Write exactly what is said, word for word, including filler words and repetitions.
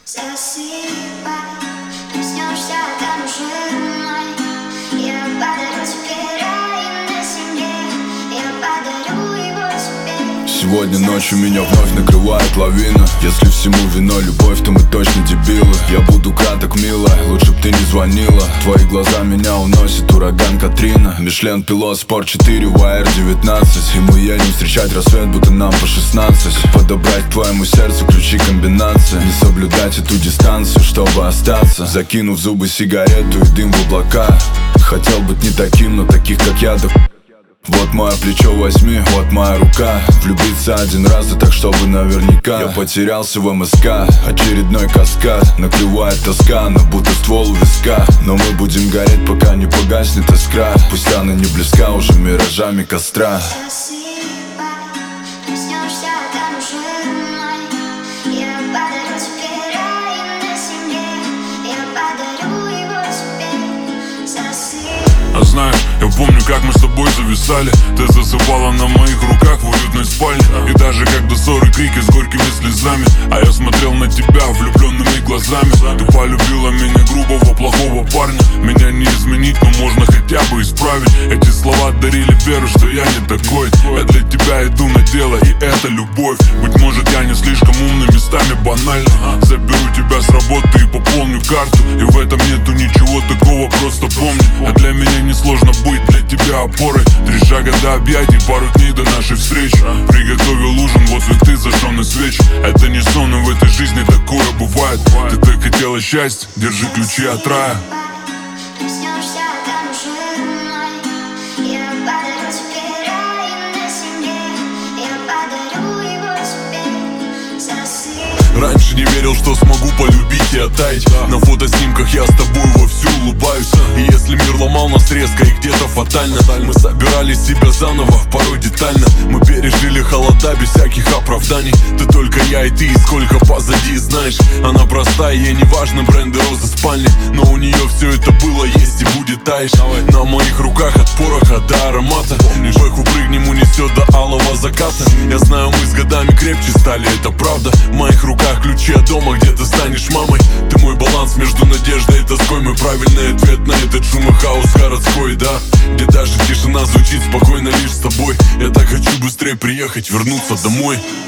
Засыпай, проснешься там уже мной. Я подарю тебе рай на земле, я подарю его тебе. Сегодня ночью меня вновь накрывает лавина. Если всему виной любовь, то мы точно дебилы. Я буду краток, милая, лучше б ты не звонила. Твои глаза меня уносит ураган Катрина. Мишлен пилот, спорт четыре, вай ар девятнадцать. И мы едем встречать рассвет, будто нам по шестнадцать. Подобрать к твоему сердцу ключи комбинации. Не соблюдать эту дистанцию, чтобы остаться. Закинув в зубы сигарету и дым в облака. Хотел быть не таким, но таких как я до... Вот мое плечо возьми, вот моя рука. Влюбиться один раз, да так чтобы наверняка. Я потерялся в эм эс ка, очередной каскад. Накрывает тоска, она будто ствол у виска. Но мы будем гореть, пока не погаснет искра. Пусть она не близка уже миражами костра. Засыпай, проснешься там уже мной. Я подарю тебе рай на земле, я подарю его тебе. Засыпай. А знаешь, я помню, как мы с тобой зависали. Ты засыпала на моих руках в уютной спальне. И даже когда ссоры, крики с горькими слезами, а я смотрел на тебя влюбленными глазами. Ты полюбила меня грубого, плохого парня. Меня не изменить, но можно хотя бы исправить. Эти слова дарили веру, что я не такой. Я для тебя иду на дело, и это любовь. Быть может, я не слишком умный, местами банально. Заберу тебя с работы и пополню карту. И в этом нету ничего такого, просто помни. А для меня несложно быть для тебя опорой. Три шага до объятий, пару дней до нашей встречи. Приготовил ужин, вот цветы, зажженные свечи. Это не сон, но в этой жизни такое бывает. Ты так хотела счастья, держи ключи от рая. Проснешься там уже мной. Я подарю тебе рай на земле, я подарю его тебе. Засыпай. Раньше не верил, что смогу полюбить и оттаять. На фотоснимках я с тобой вовсю улыбаюсь. И если мир ломал нас резко и где-то фатально, мы собирали себя заново, порой детально. Мы пережили холода без всяких оправданий. Ты только я и ты, и сколько позади, знаешь. Она простая, ей не важно бренды розы спальни. Но у нее все это было, есть и будет, таешь. На моих руках от пороха до аромата. Бэху прыгнем, унесет до алого заката. Я знаю, мы с годами крепче стали, это правда. В моих руках ключи от дома, где ты станешь мамой. Ты мой баланс между надеждой и тоской. Мой правильный ответ на этот шум и хаос городской, да. Где даже тишина звучит спокойно лишь с тобой. Я так хочу быстрее приехать, вернуться домой.